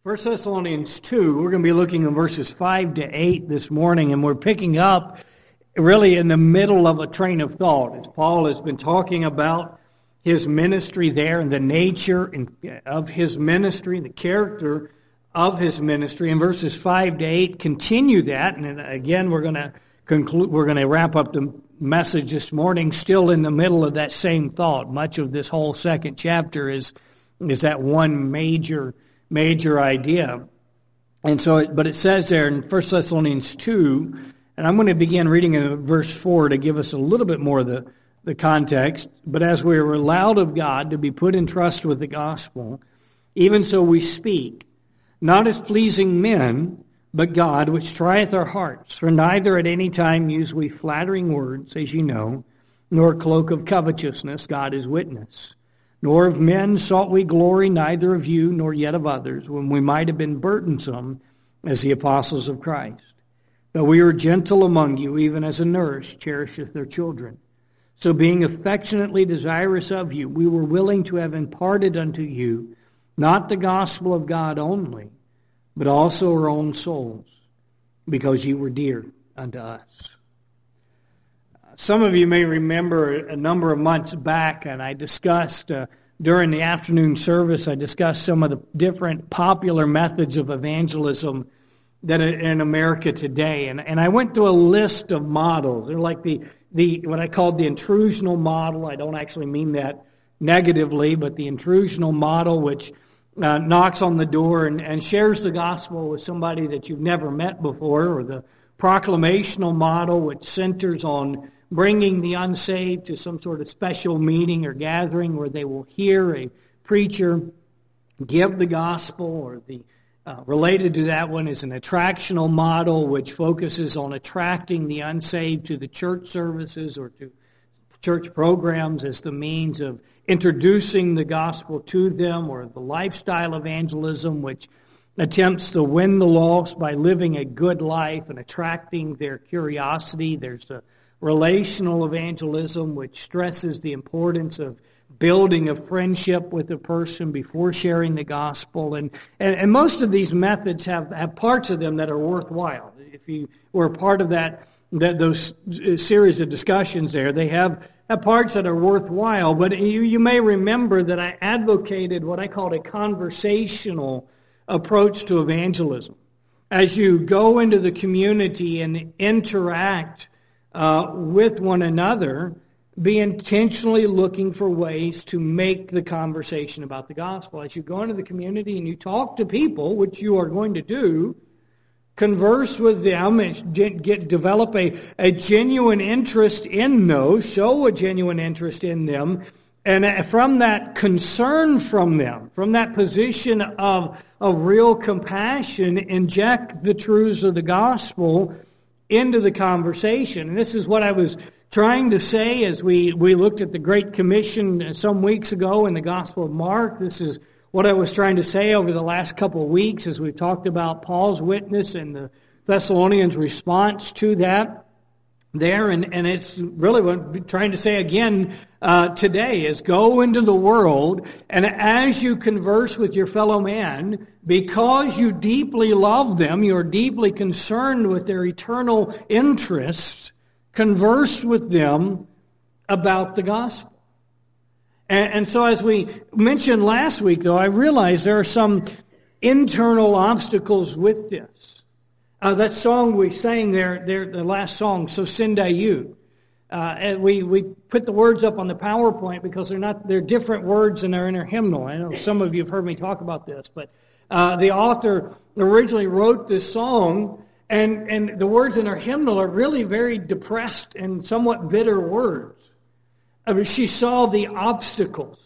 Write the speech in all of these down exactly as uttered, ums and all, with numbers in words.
First Thessalonians two, we're going to be looking at verses five to eight this morning, and we're picking up really in the middle of a train of thought. As Paul has been talking about his ministry there and the nature of his ministry, the character of his ministry. And verses five to eight continue that, and again we're going to conclude, we're going to wrap up the message this morning still in the middle of that same thought. Much of this whole second chapter is, is that one major Major idea. And so, it, but it says there in First Thessalonians two, and I'm going to begin reading in verse four to give us a little bit more of the, the context. But as we are allowed of God to be put in trust with the gospel, even so we speak, not as pleasing men, but God, which trieth our hearts. For neither at any time use we flattering words, as ye know, nor cloak of covetousness, God is witness. Nor of men sought we glory, neither of you, nor yet of others, when we might have been burdensome as the apostles of Christ. But we are gentle among you, even as a nurse cherisheth her children. So being affectionately desirous of you, we were willing to have imparted unto you, not the gospel of God only, but also our own souls, because you were dear unto us. Some of you may remember a number of months back, and I discussed, uh, during the afternoon service, I discussed some of the different popular methods of evangelism that are in America today. And, and I went through a list of models. They're like the, the, what I called the intrusional model. I don't actually mean that negatively, but the intrusional model, which uh, knocks on the door and, and shares the gospel with somebody that you've never met before, or the proclamational model, which centers on bringing the unsaved to some sort of special meeting or gathering where they will hear a preacher give the gospel, or the uh, related to that one is an attractional model, which focuses on attracting the unsaved to the church services or to church programs as the means of introducing the gospel to them, or the lifestyle evangelism, which attempts to win the lost by living a good life and attracting their curiosity. There's a relational evangelism, which stresses the importance of building a friendship with a person before sharing the gospel. And, and, and most of these methods have, have parts of them that are worthwhile. If you were part of that, that those series of discussions there, they have, have parts that are worthwhile. But you, you may remember that I advocated what I called a conversational approach to evangelism. As you go into the community and interact uh, with one another, be intentionally looking for ways to make the conversation about the gospel. As you go into the community and you talk to people, which you are going to do, converse with them and get, develop a, a genuine interest in those, show a genuine interest in them, and from that concern from them, from that position of, of real compassion, inject the truths of the gospel into the conversation. And this is what I was trying to say as we, we looked at the Great Commission some weeks ago in the Gospel of Mark. This is what I was trying to say over the last couple of weeks as we talked about Paul's witness and the Thessalonians' response to that there. And, and it's really what I'm trying to say again uh, today is go into the world, and as you converse with your fellow man, because you deeply love them, you're deeply concerned with their eternal interests, converse with them about the gospel. And, and so as we mentioned last week, though, I realize there are some internal obstacles with this. Uh, that song we sang there, there, the last song, So Send I You. Uh, and we, we put the words up on the PowerPoint because they're not, they're different words and they're in our hymnal. I know some of you have heard me talk about this, but, uh, the author originally wrote this song, and, and the words in our hymnal are really very depressed and somewhat bitter words. I mean, she saw the obstacles.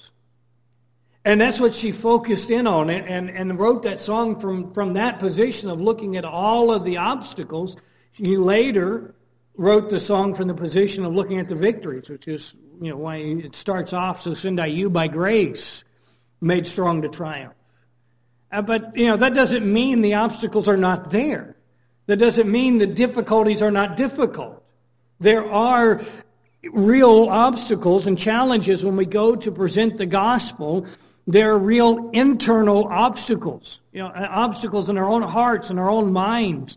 And that's what she focused in on, and, and, and wrote that song from, from that position of looking at all of the obstacles. She later wrote the song from the position of looking at the victories, which is, you know, why it starts off, so send I you by grace, made strong to triumph. Uh, but, you know, that doesn't mean the obstacles are not there. That doesn't mean the difficulties are not difficult. There are real obstacles and challenges when we go to present the gospel. There are real internal obstacles, you know, obstacles in our own hearts and our own minds.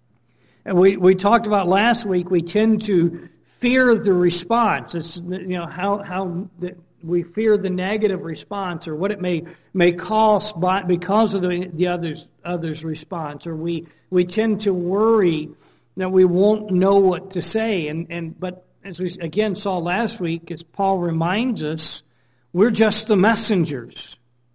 And we, we talked about last week, we tend to fear the response. It's, you know, how, how the, we fear the negative response or what it may, may cost by, because of the, the others, others' response. Or we, we tend to worry that we won't know what to say. And, and, but as we again saw last week, as Paul reminds us, we're just the messengers.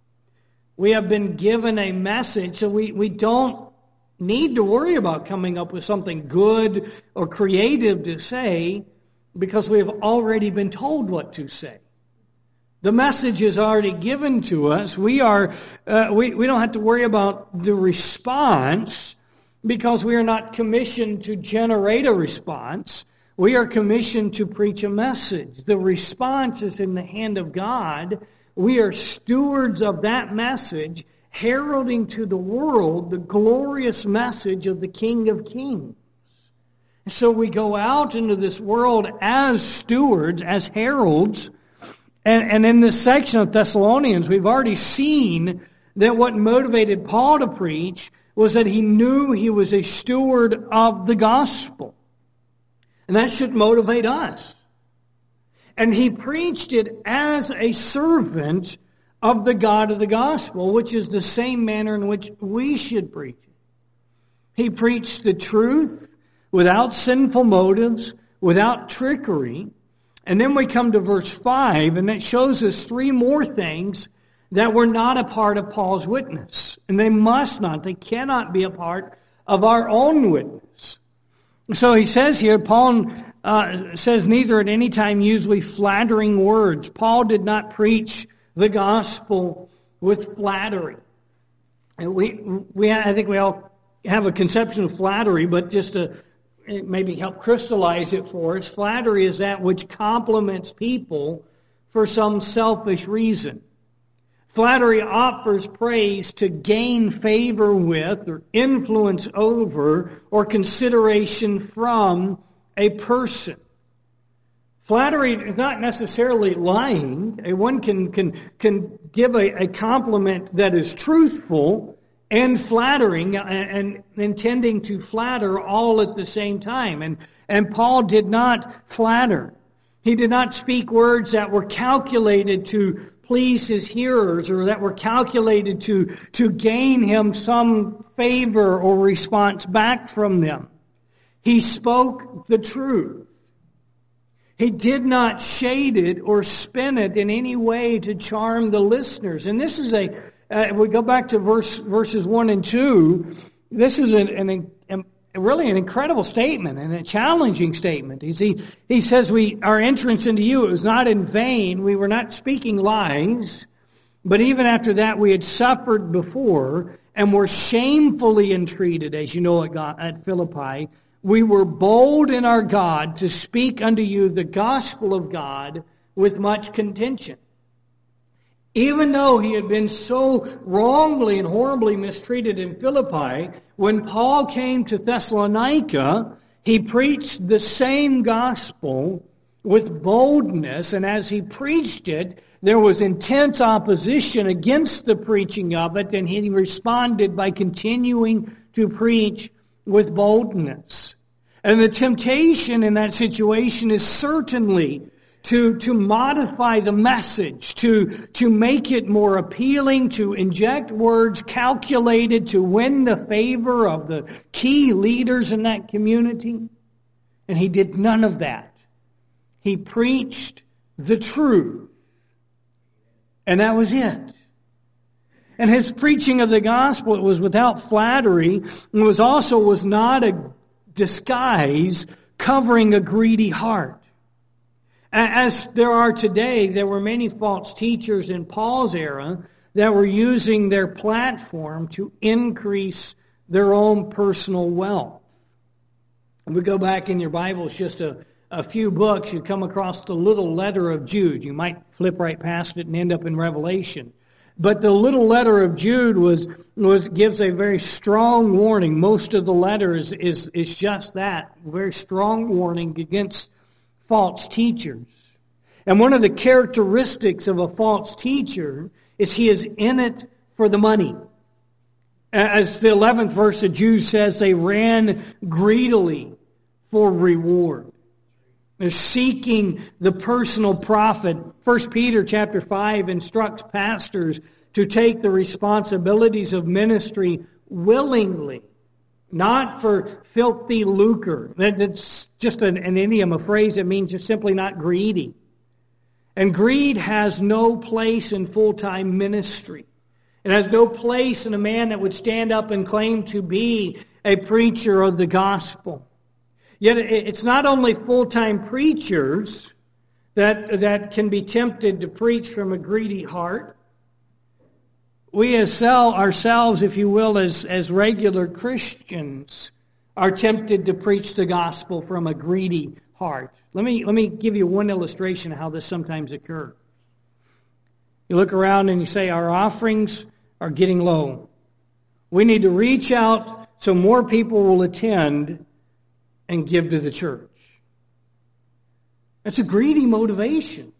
We have been given a message, so we, we don't need to worry about coming up with something good or creative to say because we have already been told what to say. The message is already given to us. We are uh, we, we don't have to worry about the response because we are not commissioned to generate a response. We are commissioned to preach a message. The response is in the hand of God. We are stewards of that message, heralding to the world the glorious message of the King of Kings. So we go out into this world as stewards, as heralds, and, and in this section of Thessalonians, we've already seen that what motivated Paul to preach was that he knew he was a steward of the gospel. And that should motivate us. And he preached it as a servant of the God of the gospel, which is the same manner in which we should preach it. He preached the truth without sinful motives, without trickery. And then we come to verse five, and that shows us three more things that were not a part of Paul's witness. And they must not, they cannot be a part of our own witness. So he says here, Paul uh, says, neither at any time use we flattering words. Paul did not preach the gospel with flattery. And we, we, I think we all have a conception of flattery, but just to maybe help crystallize it for us, flattery is that which compliments people for some selfish reason. Flattery offers praise to gain favor with or influence over or consideration from a person. Flattery is not necessarily lying. One can, can, can give a, a compliment that is truthful and flattering and, and intending to flatter all at the same time. And, and Paul did not flatter. He did not speak words that were calculated to please his hearers or that were calculated to, to gain him some favor or response back from them. He spoke the truth. He did not shade it or spin it in any way to charm the listeners. And this is a, uh, we go back to verse verses one and two. This is an, an, an really an incredible statement and a challenging statement. He, he says, we, our entrance into you, it was not in vain. We were not speaking lies, but even after that we had suffered before and were shamefully entreated, as you know, at, God, at Philippi. We were bold in our God to speak unto you the gospel of God with much contention. Even though he had been so wrongly and horribly mistreated in Philippi, when Paul came to Thessalonica, he preached the same gospel with boldness, and as he preached it, there was intense opposition against the preaching of it, and he responded by continuing to preach with boldness. And the temptation in that situation is certainly to, to modify the message, to, to make it more appealing, to inject words calculated to win the favor of the key leaders in that community. And he did none of that. He preached the truth. And that was it. And his preaching of the gospel, it was without flattery, and was also was not a disguise covering a greedy heart. As there are today, there were many false teachers in Paul's era that were using their platform to increase their own personal wealth. If we go back in your Bibles just a, a few books, you come across the little letter of Jude. You might flip right past it and end up in Revelation. But the little letter of Jude was, was gives a very strong warning. Most of the letter is, is, is just that, very strong warning against false teachers. And one of the characteristics of a false teacher is he is in it for the money. As the eleventh verse of Jude says, they ran greedily for reward. They're seeking the personal profit. First Peter chapter five instructs pastors to take the responsibilities of ministry willingly, not for filthy lucre. That's just an, an idiom, a phrase that means you're simply not greedy. And greed has no place in full-time ministry. It has no place in a man that would stand up and claim to be a preacher of the gospel. Yet it's not only full-time preachers that, that can be tempted to preach from a greedy heart. We as ourselves, if you will, as, as regular Christians, are tempted to preach the gospel from a greedy heart. Let me, let me give you one illustration of how this sometimes occurs. You look around and you say, our offerings are getting low. We need to reach out so more people will attend and give to the church. That's a greedy motivation.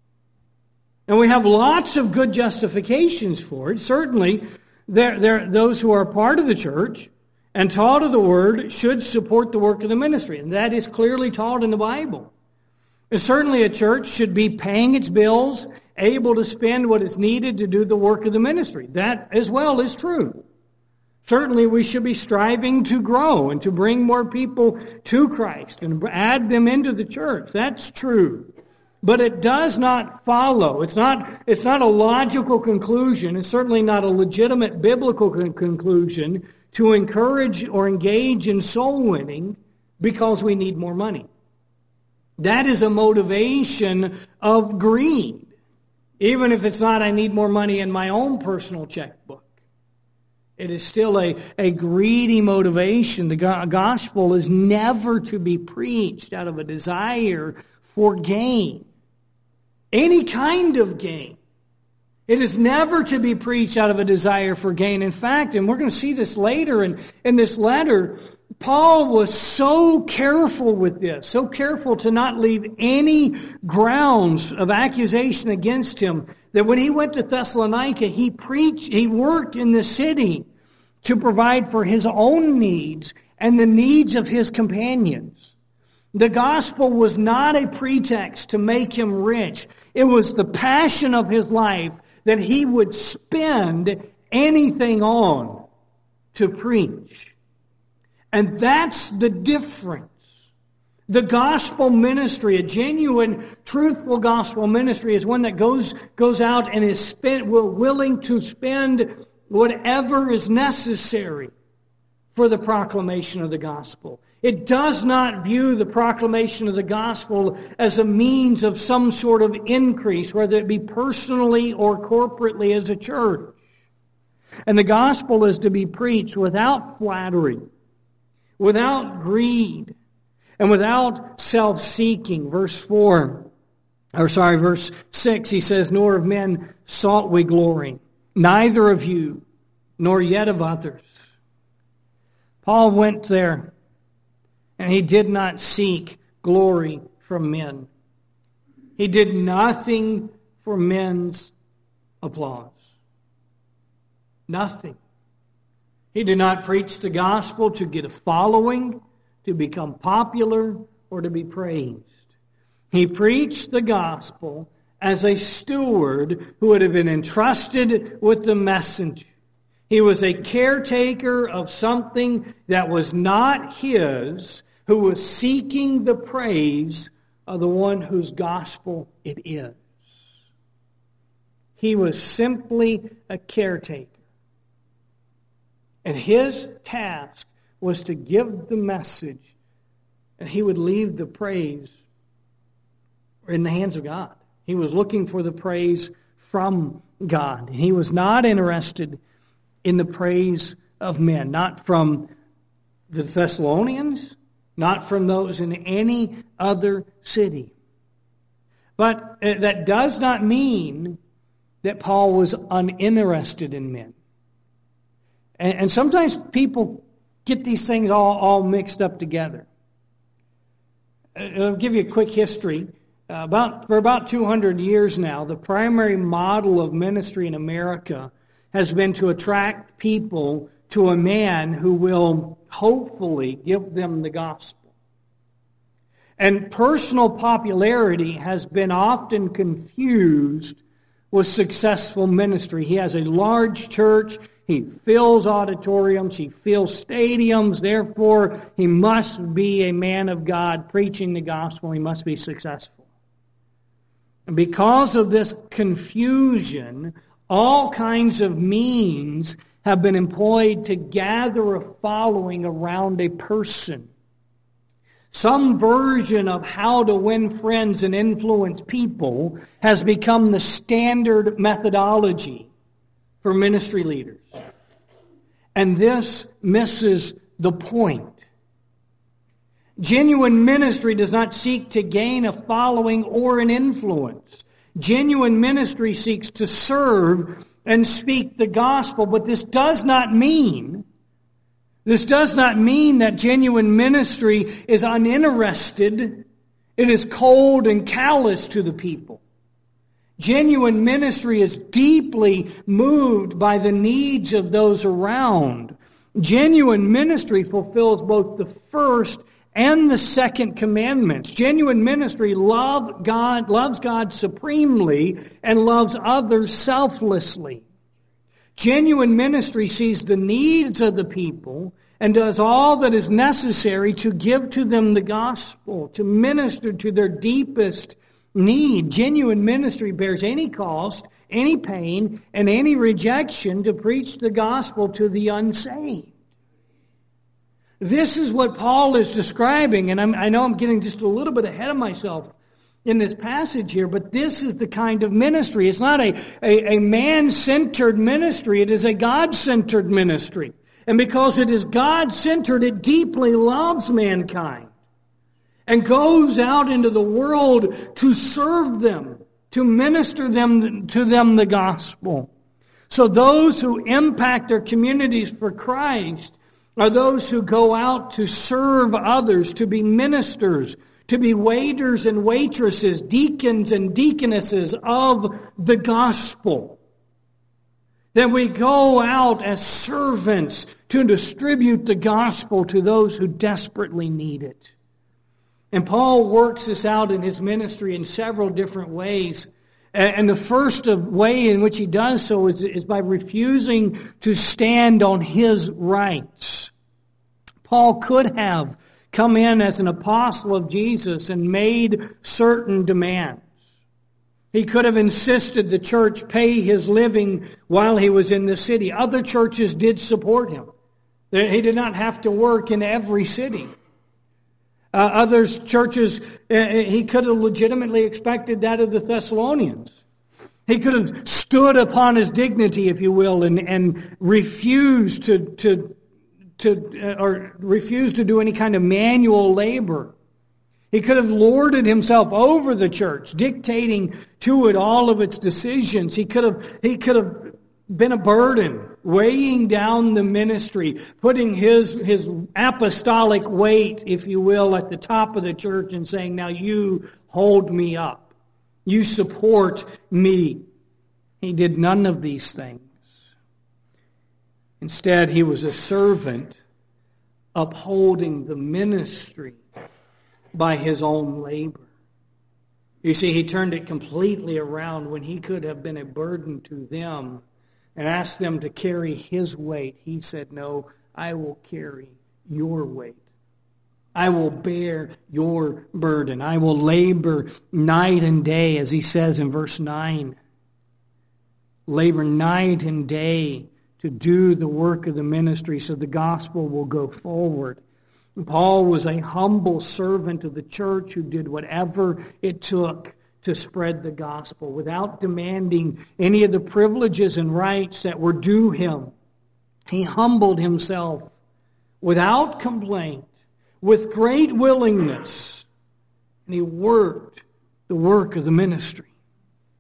And we have lots of good justifications for it. Certainly, there, there, those who are part of the church and taught of the Word should support the work of the ministry. And that is clearly taught in the Bible. And certainly a church should be paying its bills, able to spend what is needed to do the work of the ministry. That as well is true. Certainly we should be striving to grow and to bring more people to Christ and add them into the church. That's true. But it does not follow. It's not, it's not a logical conclusion. It's certainly not a legitimate biblical con- conclusion to encourage or engage in soul winning because we need more money. That is a motivation of greed. Even if it's not, I need more money in my own personal checkbook. It is still a, a greedy motivation. The gospel is never to be preached out of a desire for gain. Any kind of gain. It is never to be preached out of a desire for gain. In fact, and we're going to see this later in, in this letter, Paul was so careful with this, so careful to not leave any grounds of accusation against him, that when he went to Thessalonica, he preached, he worked in the city to provide for his own needs and the needs of his companions. The gospel was not a pretext to make him rich. It was the passion of his life that he would spend anything on to preach. And that's the difference. The gospel ministry, a genuine, truthful gospel ministry, is one that goes goes out and is spent, we're willing to spend whatever is necessary for the proclamation of the gospel. It does not view the proclamation of the gospel as a means of some sort of increase, whether it be personally or corporately as a church. And the gospel is to be preached without flattery, without greed, and without self-seeking. Verse four, or sorry, verse six, he says, nor of men sought we glory, neither of you, nor yet of others. Paul went there, and he did not seek glory from men. He did nothing for men's applause. Nothing. He did not preach the gospel to get a following, to become popular, or to be praised. He preached the gospel as a steward who would have been entrusted with the messenger. He was a caretaker of something that was not his, who was seeking the praise of the one whose gospel it is. He was simply a caretaker. And his task was to give the message, and he would leave the praise in the hands of God. He was looking for the praise from God. He was not interested in the praise of men, not from the Thessalonians, not from those in any other city. But that does not mean that Paul was uninterested in men. And, and sometimes people get these things all, all mixed up together. I'll give you a quick history. Uh, about for about two hundred years now, the primary model of ministry in America has been to attract people to a man who will hopefully give them the gospel. And personal popularity has been often confused with successful ministry. He has a large church, he fills auditoriums, he fills stadiums, therefore he must be a man of God preaching the gospel, he must be successful. And because of this confusion, all kinds of means have been employed to gather a following around a person. Some version of how to win friends and influence people has become the standard methodology for ministry leaders. And this misses the point. Genuine ministry does not seek to gain a following or an influence. Genuine ministry seeks to serve and speak the gospel, but this does not mean, this does not mean that genuine ministry is uninterested, it is cold and callous to the people. Genuine ministry is deeply moved by the needs of those around. Genuine ministry fulfills both the first and the second commandments. Genuine ministry love God, loves God supremely and loves others selflessly. Genuine ministry sees the needs of the people and does all that is necessary to give to them the gospel, to minister to their deepest need. Genuine ministry bears any cost, any pain, and any rejection to preach the gospel to the unsaved. This is what Paul is describing, and I'm, I know I'm getting just a little bit ahead of myself in this passage here, but this is the kind of ministry. It's not a, a, a man-centered ministry, it is a God-centered ministry. And because it is God-centered, it deeply loves mankind and goes out into the world to serve them, to minister them to them the gospel. So those who impact their communities for Christ are those who go out to serve others, to be ministers, to be waiters and waitresses, deacons and deaconesses of the gospel. That we go out as servants to distribute the gospel to those who desperately need it. And Paul works this out in his ministry in several different ways. And the first way in which he does so is, is by refusing to stand on his rights. Paul could have come in as an apostle of Jesus and made certain demands. He could have insisted the church pay his living while he was in the city. Other churches did support him. He did not have to work in every city. Uh, other churches, uh, he could have legitimately expected that of the Thessalonians. He could have stood upon his dignity, if you will, and, and refused to, to, to, uh, or refused to do any kind of manual labor. He could have lorded himself over the church, dictating to it all of its decisions. He could have, he could have been a burden, weighing down the ministry, putting his, his apostolic weight, if you will, at the top of the church and saying, now you hold me up. You support me. He did none of these things. Instead, he was a servant upholding the ministry by his own labor. You see, he turned it completely around. When he could have been a burden to them and asked them to carry his weight, he said, no, I will carry your weight. I will bear your burden. I will labor night and day, as he says in verse nine. Labor night and day to do the work of the ministry so the gospel will go forward. Paul was a humble servant of the church who did whatever it took to spread the gospel without demanding any of the privileges and rights that were due him. He humbled himself without complaint, with great willingness, and he worked the work of the ministry.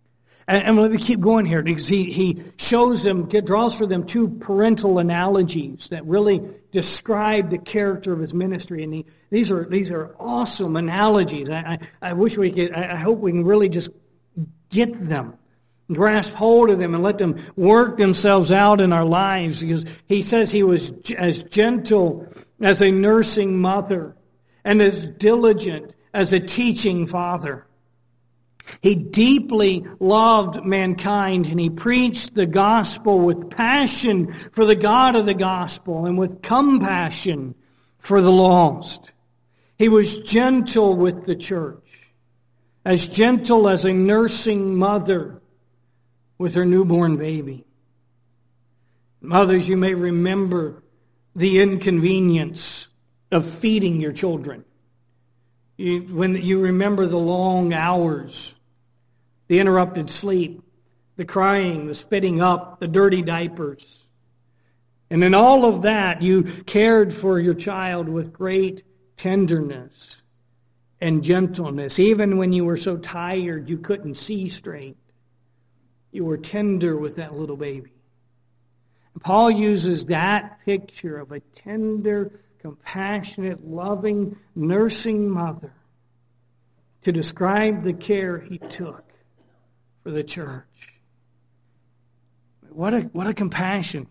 And, and let me keep going here, because he, he shows them, draws for them two parental analogies that really describe the character of his ministry. And he, these are these are awesome analogies. I, I, I wish we could, I, I hope we can really just get them, grasp hold of them, and let them work themselves out in our lives. Because he says he was as gentle as a nursing mother and as diligent as a teaching father. He deeply loved mankind, and he preached the gospel with passion for the God of the gospel and with compassion for the lost. He was gentle with the church, as gentle as a nursing mother with her newborn baby. Mothers, you may remember the inconvenience of feeding your children. You, when you remember the long hours, the interrupted sleep, the crying, the spitting up, the dirty diapers. And in all of that, you cared for your child with great tenderness and gentleness. Even when you were so tired you couldn't see straight, you were tender with that little baby. And Paul uses that picture of a tender, compassionate, loving, nursing mother to describe the care he took for the church. What a what a compassion.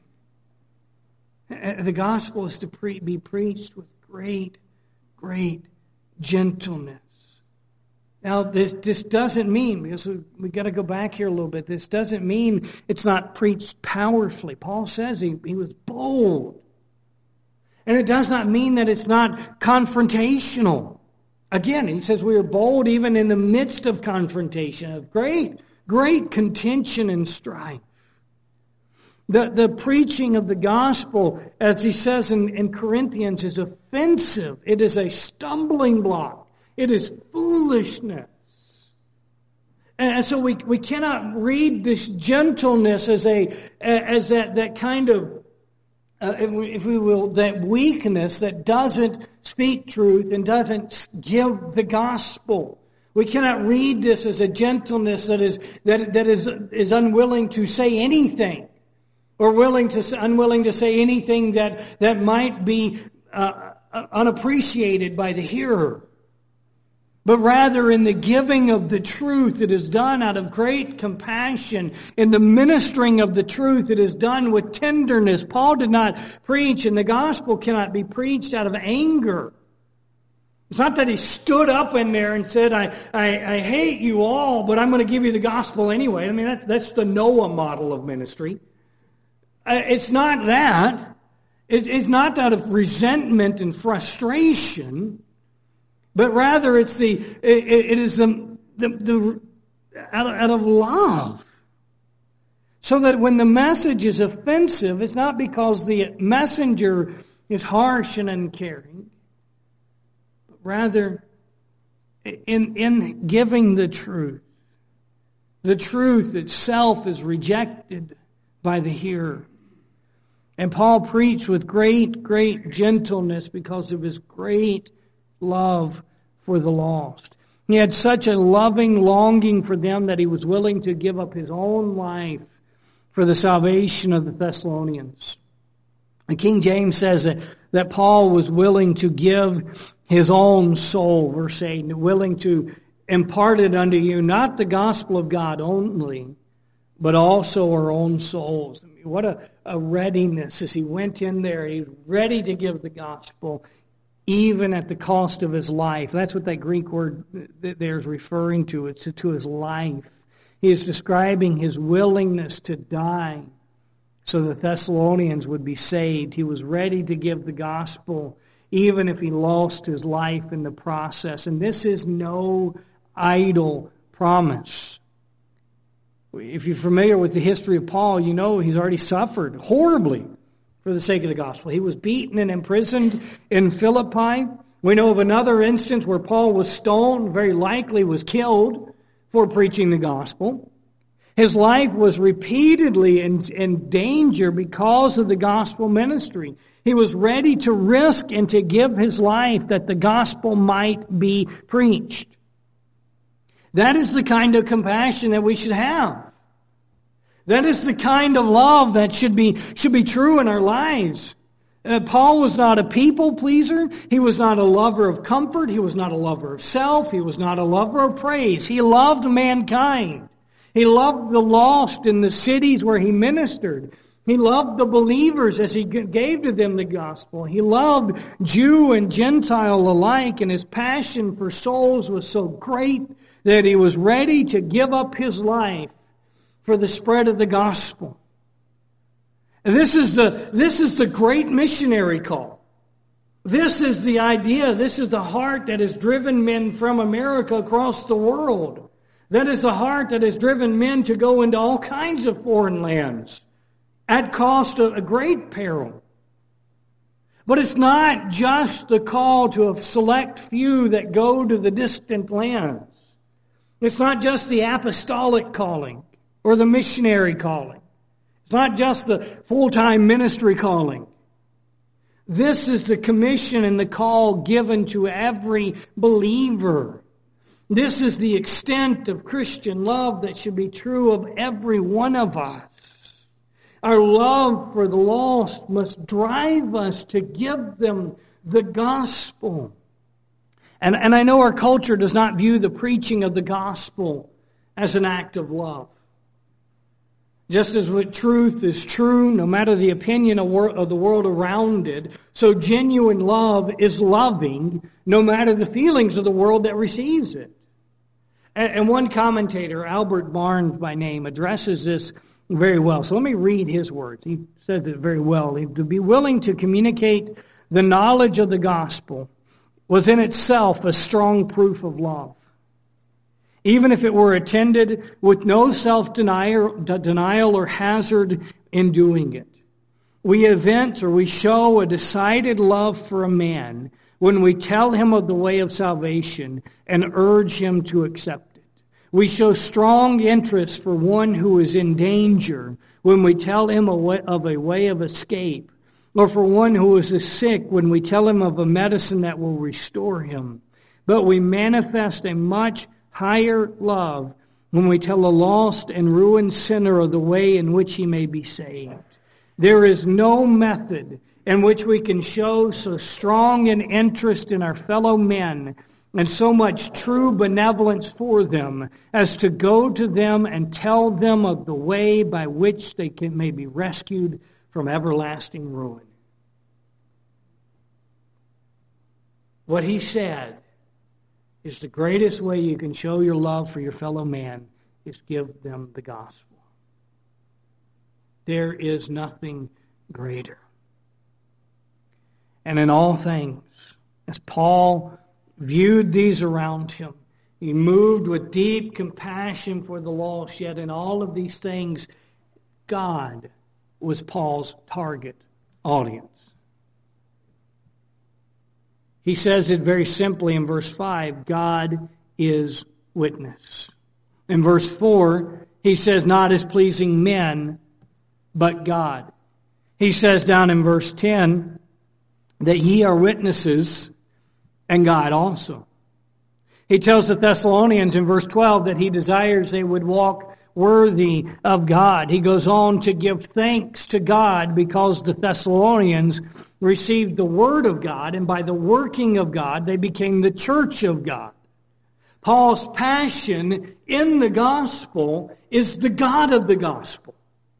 The gospel is to pre- be preached with great, great gentleness. Now, this, this doesn't mean, because we, we got to go back here a little bit, this doesn't mean it's not preached powerfully. Paul says he, he was bold. And it does not mean that it's not confrontational. Again, he says we are bold even in the midst of confrontation, of great, great contention and strife. The, the preaching of the gospel, as he says in, in Corinthians, is offensive. It is a stumbling block. It is foolishness. And so we, we cannot read this gentleness as a as that, that kind of, uh, if, we, if we will, that weakness that doesn't speak truth and doesn't give the gospel. We cannot read this as a gentleness that is that that is is unwilling to say anything, or willing to unwilling to say anything that that might be uh, unappreciated by the hearer. But rather in the giving of the truth, it is done out of great compassion. In the ministering of the truth, it is done with tenderness. Paul did not preach, and the gospel cannot be preached out of anger. It's not that he stood up in there and said, I, I, I hate you all, but I'm going to give you the gospel anyway. I mean, that, that's the Noah model of ministry. Uh, it's not that. It, it's not out of resentment and frustration. But rather, it's the it, it is the the, the out, of, out of love, so that when the message is offensive, it's not because the messenger is harsh and uncaring, but rather in in giving the truth, the truth itself is rejected by the hearer. And Paul preached with great, great gentleness because of his great love for the lost. He had such a loving longing for them that he was willing to give up his own life for the salvation of the Thessalonians. And King James says that, that Paul was willing to give his own soul, verse eight, willing to impart it unto you, not the gospel of God only, but also our own souls. I mean, what a, a readiness as he went in there. He was ready to give the gospel, even at the cost of his life. That's what that Greek word there is referring to. It's to his life. He is describing his willingness to die so the Thessalonians would be saved. He was ready to give the gospel, even if he lost his life in the process. And this is no idle promise. If you're familiar with the history of Paul, you know he's already suffered horribly for the sake of the gospel. He was beaten and imprisoned in Philippi. We know of another instance where Paul was stoned, very likely was killed for preaching the gospel. His life was repeatedly in, in danger because of the gospel ministry. He was ready to risk and to give his life that the gospel might be preached. That is the kind of compassion that we should have. That is the kind of love that should be, should be true in our lives. Uh, Paul was not a people pleaser. He was not a lover of comfort. He was not a lover of self. He was not a lover of praise. He loved mankind. He loved the lost in the cities where he ministered. He loved the believers as he gave to them the gospel. He loved Jew and Gentile alike, and his passion for souls was so great that he was ready to give up his life for the spread of the gospel. And this is the, this is the great missionary call. This is the idea, this is the heart that has driven men from America across the world. That is the heart that has driven men to go into all kinds of foreign lands at cost of a great peril. But it's not just the call to a select few that go to the distant lands. It's not just the apostolic calling or the missionary calling. It's not just the full-time ministry calling. This is the commission and the call given to every believer. This is the extent of Christian love that should be true of every one of us. Our love for the lost must drive us to give them the gospel. And, and I know our culture does not view the preaching of the gospel as an act of love. Just as what truth is true, no matter the opinion of the world around it, so genuine love is loving, no matter the feelings of the world that receives it. And one commentator, Albert Barnes by name, addresses this very well. So let me read his words. He says it very well. To be willing to communicate the knowledge of the gospel was in itself a strong proof of love. Even if it were attended with no self-denial denial or hazard in doing it. We evince or we show a decided love for a man when we tell him of the way of salvation and urge him to accept it. We show strong interest for one who is in danger when we tell him of a way of escape, or for one who is sick when we tell him of a medicine that will restore him. But we manifest a much higher love when we tell a lost and ruined sinner of the way in which he may be saved. There is no method in which we can show so strong an interest in our fellow men and so much true benevolence for them as to go to them and tell them of the way by which they can, may be rescued from everlasting ruin. What he said is the greatest way you can show your love for your fellow man is give them the gospel. There is nothing greater. And in all things, as Paul viewed these around him, he moved with deep compassion for the lost, yet in all of these things, God was Paul's target audience. He says it very simply in verse five, God is witness. In verse four, he says, not as pleasing men, but God. He says down in verse ten, that ye are witnesses, and God also. He tells the Thessalonians in verse twelve that he desires they would walk worthy of God. He goes on to give thanks to God because the Thessalonians received the Word of God, and by the working of God, they became the church of God. Paul's passion in the gospel is the God of the gospel.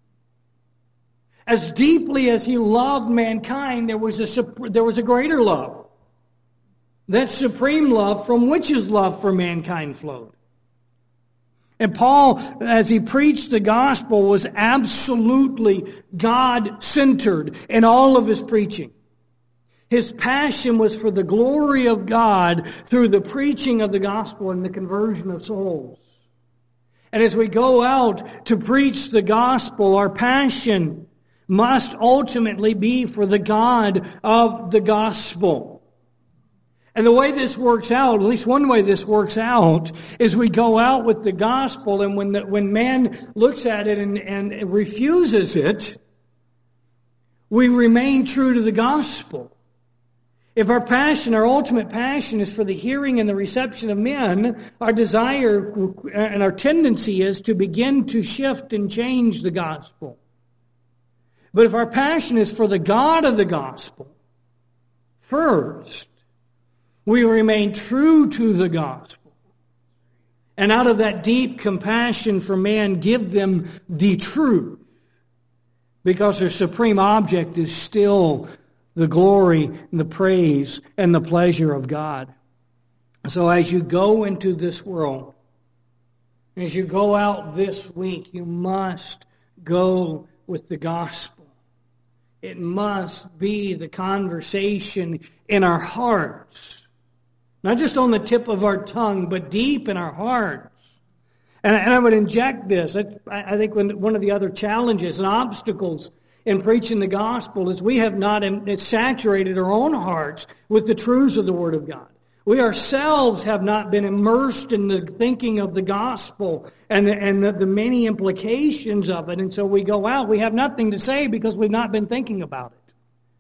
As deeply as he loved mankind, there was a, there was a greater love. That supreme love from which his love for mankind flowed. And Paul, as he preached the gospel, was absolutely God-centered in all of his preaching. His passion was for the glory of God through the preaching of the gospel and the conversion of souls. And as we go out to preach the gospel, our passion must ultimately be for the God of the gospel. And the way this works out, at least one way this works out, is we go out with the gospel, and when the, when man looks at it and, and refuses it, we remain true to the gospel. If our passion, our ultimate passion is for the hearing and the reception of men, our desire and our tendency is to begin to shift and change the gospel. But if our passion is for the God of the gospel, first, we remain true to the gospel. And out of that deep compassion for man, give them the truth. Because their supreme object is still the glory and the praise and the pleasure of God. So as you go into this world, as you go out this week, you must go with the gospel. It must be the conversation in our hearts. Not just on the tip of our tongue, but deep in our hearts. And, and I would inject this. I, I think when, one of the other challenges and obstacles in preaching the gospel is we have not saturated our own hearts with the truths of the Word of God. We ourselves have not been immersed in the thinking of the gospel and the, and the, the many implications of it. And so we go out, we have nothing to say because we've not been thinking about it.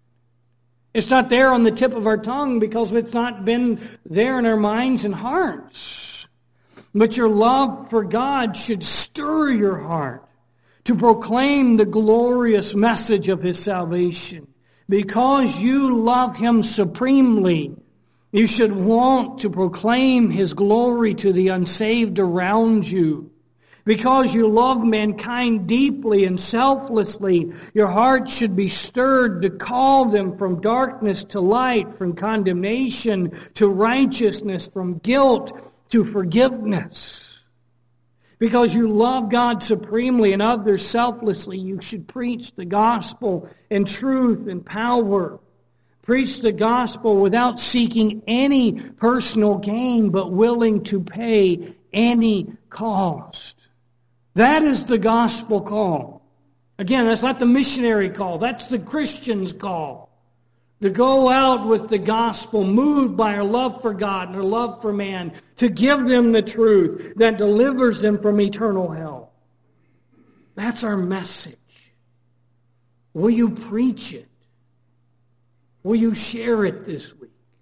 It's not there on the tip of our tongue because it's not been there in our minds and hearts. But your love for God should stir your heart to proclaim the glorious message of His salvation. Because you love Him supremely, you should want to proclaim His glory to the unsaved around you. Because you love mankind deeply and selflessly, your heart should be stirred to call them from darkness to light, from condemnation to righteousness, from guilt to forgiveness. Because you love God supremely and others selflessly, you should preach the gospel in truth and power. Preach the gospel without seeking any personal gain, but willing to pay any cost. That is the gospel call. Again, that's not the missionary call. That's the Christian's call. To go out with the gospel, moved by our love for God and our love for man, to give them the truth that delivers them from eternal hell. That's our message. Will you preach it? Will you share it this week?